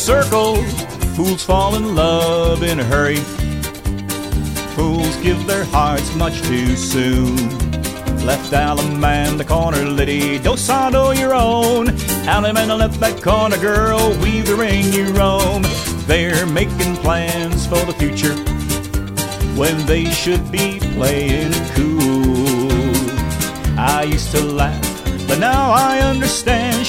circle. Fools fall in love in a hurry. Fools give their hearts much too soon. Left Alum and the corner lady, dos a do your own. Alum and left that corner girl, weave the ring you roam. They're making plans for the future when they should be playing cool. I used to laugh, but now I understand.